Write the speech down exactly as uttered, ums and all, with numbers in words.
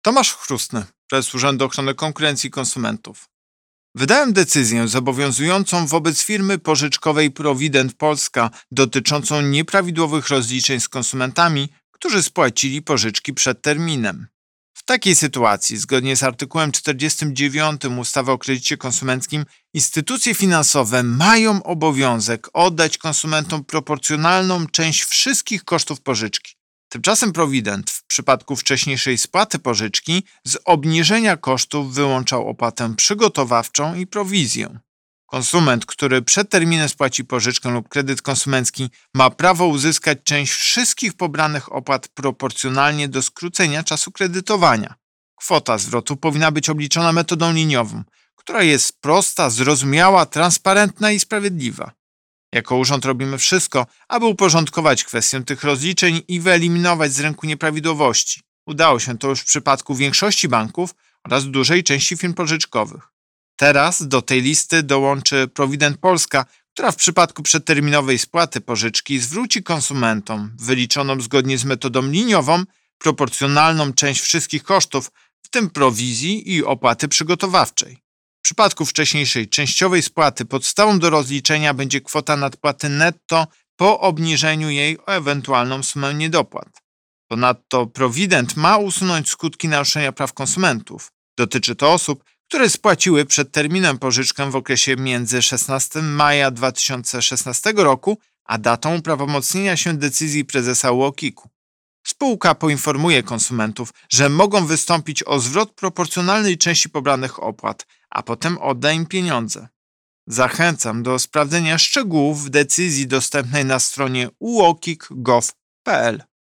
Tomasz Chrustny, prezes Urzędu Ochrony Konkurencji i Konsumentów. Wydałem decyzję zobowiązującą wobec firmy pożyczkowej Provident Polska dotyczącą nieprawidłowych rozliczeń z konsumentami, którzy spłacili pożyczki przed terminem. W takiej sytuacji, zgodnie z artykułem czterdziestym dziewiątym ustawy o kredycie konsumenckim, instytucje finansowe mają obowiązek oddać konsumentom proporcjonalną część wszystkich kosztów pożyczki. Tymczasem Provident w przypadku wcześniejszej spłaty pożyczki z obniżenia kosztów wyłączał opłatę przygotowawczą i prowizję. Konsument, który przed terminem spłaci pożyczkę lub kredyt konsumencki, ma prawo uzyskać część wszystkich pobranych opłat proporcjonalnie do skrócenia czasu kredytowania. Kwota zwrotu powinna być obliczona metodą liniową, która jest prosta, zrozumiała, transparentna i sprawiedliwa. Jako urząd robimy wszystko, aby uporządkować kwestię tych rozliczeń i wyeliminować z rynku nieprawidłowości. Udało się to już w przypadku większości banków oraz dużej części firm pożyczkowych. Teraz do tej listy dołączy Provident Polska, która w przypadku przedterminowej spłaty pożyczki zwróci konsumentom wyliczoną zgodnie z metodą liniową proporcjonalną część wszystkich kosztów, w tym prowizji i opłaty przygotowawczej. W przypadku wcześniejszej częściowej spłaty podstawą do rozliczenia będzie kwota nadpłaty netto po obniżeniu jej o ewentualną sumę niedopłat. Ponadto Provident ma usunąć skutki naruszenia praw konsumentów. Dotyczy to osób, które spłaciły przed terminem pożyczkę w okresie między szesnastego maja dwa tysiące szesnastego roku a datą uprawomocnienia się decyzji prezesa U O K I K-u. Spółka poinformuje konsumentów, że mogą wystąpić o zwrot proporcjonalnej części pobranych opłat, a potem odda im pieniądze. Zachęcam do sprawdzenia szczegółów w decyzji dostępnej na stronie u o k i k kropka gov kropka p l.